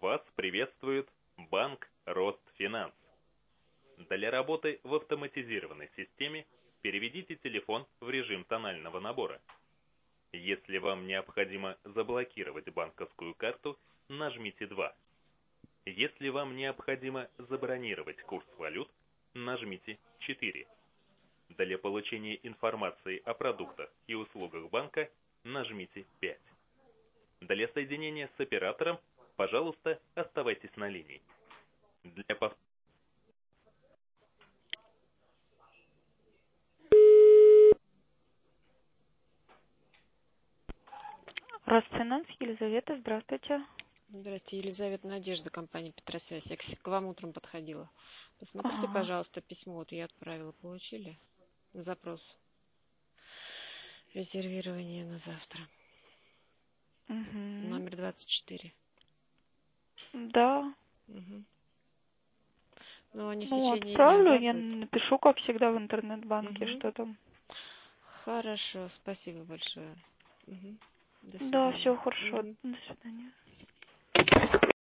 Вас приветствует банк Ростфинанс. Для работы в автоматизированной системе переведите телефон в режим тонального набора. Если вам необходимо заблокировать банковскую карту, нажмите 2. Если вам необходимо забронировать курс валют, нажмите 4. Для получения информации о продуктах и услугах банка, нажмите 5. Для соединения с оператором, пожалуйста, оставайтесь на линии. Росфинанс, Елизавета, здравствуйте. Здравствуйте, Елизавета, Надежда, компания Петросвязь. Я к вам утром подходила. Посмотрите, пожалуйста, письмо. Вот я отправила, получили? Запрос. Резервирование на завтра. Номер 24. Да. Ну, они в течение отправлю, дня, я напишу, как всегда, в интернет-банке, что там. Хорошо, спасибо большое. До свидания. Да, все хорошо. До свидания.